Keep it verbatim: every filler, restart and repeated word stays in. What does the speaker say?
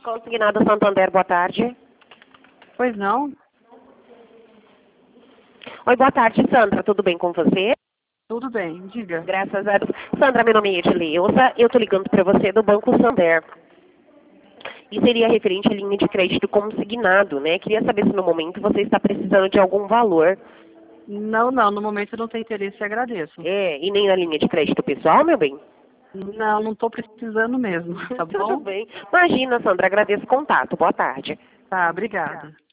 Consignado Santander, boa tarde. Pois não? Oi, boa tarde, Sandra. Tudo bem com você? Tudo bem, diga. Graças a Deus. Sandra, meu nome é Edileuza. Eu estou ligando para você do Banco Santander. E seria referente à linha de crédito consignado, né? Queria saber se no momento você está precisando de algum valor. Não, não, no momento eu não tenho interesse e agradeço. É, e nem na linha de crédito pessoal, meu bem? Não, não estou precisando mesmo, tá bom? Tudo bem. Imagina, Sandra, agradeço o contato. Boa tarde. Tá, obrigada.